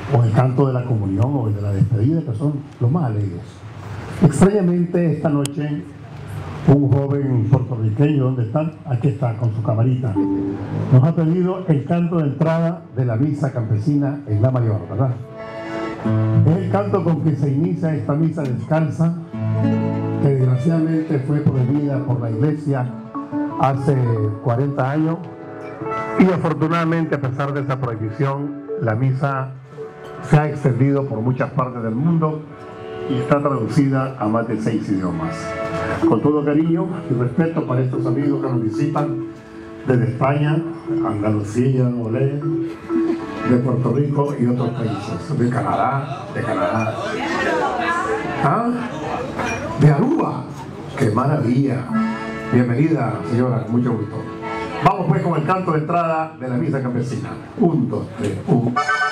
o el canto de la comunión o el de la despedida, que son los más alegres. Extrañamente, esta noche, un joven puertorriqueño, ¿dónde está? Aquí está, con su camarita. Nos ha pedido el canto de entrada de la misa campesina en La Mayor, ¿verdad? Es el canto con que se inicia esta misa descalza, que desgraciadamente fue prohibida por la Iglesia hace 40 años. Y afortunadamente, a pesar de esa prohibición, la misa se ha extendido por muchas partes del mundo y está traducida a más de 6 idiomas. Con todo cariño y respeto para estos amigos que nos visitan desde España, Andalucía, Olé, de Puerto Rico y otros países, de Canadá, ¿Ah? De Aruba. ¡Qué maravilla! Bienvenida, señora, con mucho gusto. Vamos pues con el canto de entrada de la misa campesina. 1, 2, 3, 1.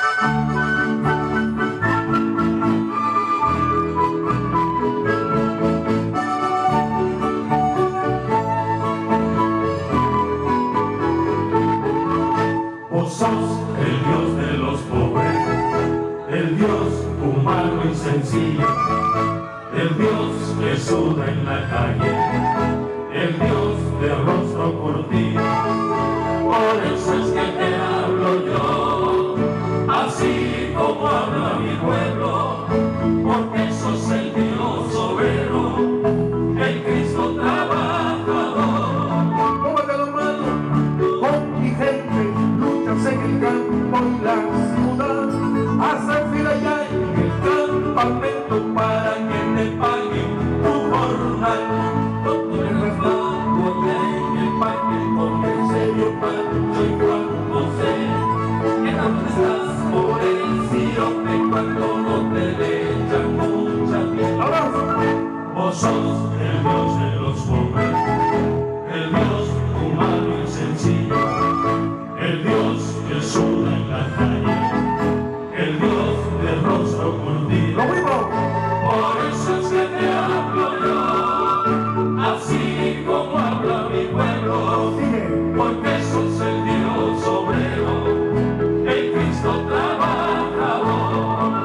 Vos sos el Dios de los pobres, el Dios humano y sencillo, el Dios que suda en la calle, el Dios de rostro curtido. Por eso es que te hablo yo, así como habla mi pueblo, porque sos el Dios obrero, el Cristo trabajador. Tómate la mano con mi gente, luchas en el campo y la ciudad, hacen fila ya en el campamento para que te paguen tu jornal. El refrán en el parque con el sello Pancho y Juan José, que no estás por el sirope cuando no te le echan mucha miel. Vos sos el Dios de los pobres, el Dios humano y sencillo, el Dios que suda en la calle, el Dios de rostro curtido. Por eso es que te hablo yo, así como habla mi pueblo, porque sos el Dios obrero, el Cristo trabajador.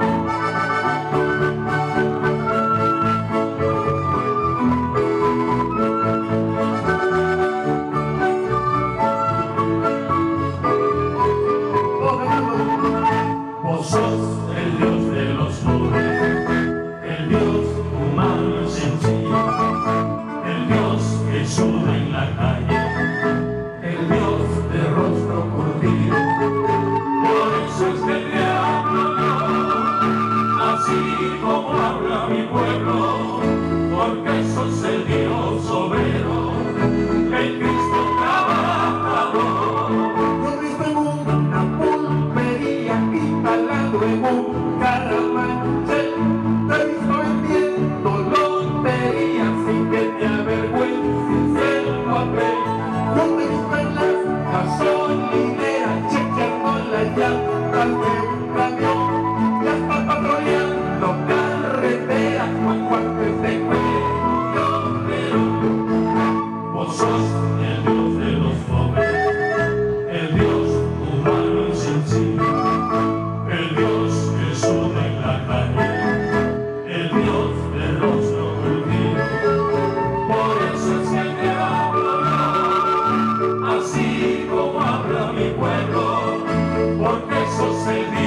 Vos sos el Dios de los pobres, el Dios humano y sencillo, el Dios que suda en la calle, el Dios de rostro curtido. Por eso es que te hablo yo, así como habla mi pueblo, porque sos el Dios obrero, el Cristo trabajador. Yo vivo en una pulpería instalado en un caravanchel, te he visto vendiendo lotería sin que te avergüences el papel. Yo te he visto en las gasolineras chequeando las llantas de un camión, ya está patrullando carreteras con guantes de cuello, pero vos sos el Dios de los pobres, el Dios humano y sencillo, el Dios que suda en la calle, el Dios de rostro curtido. Por eso es que te hablo yo, así como habla mi pueblo, porque sos el Dios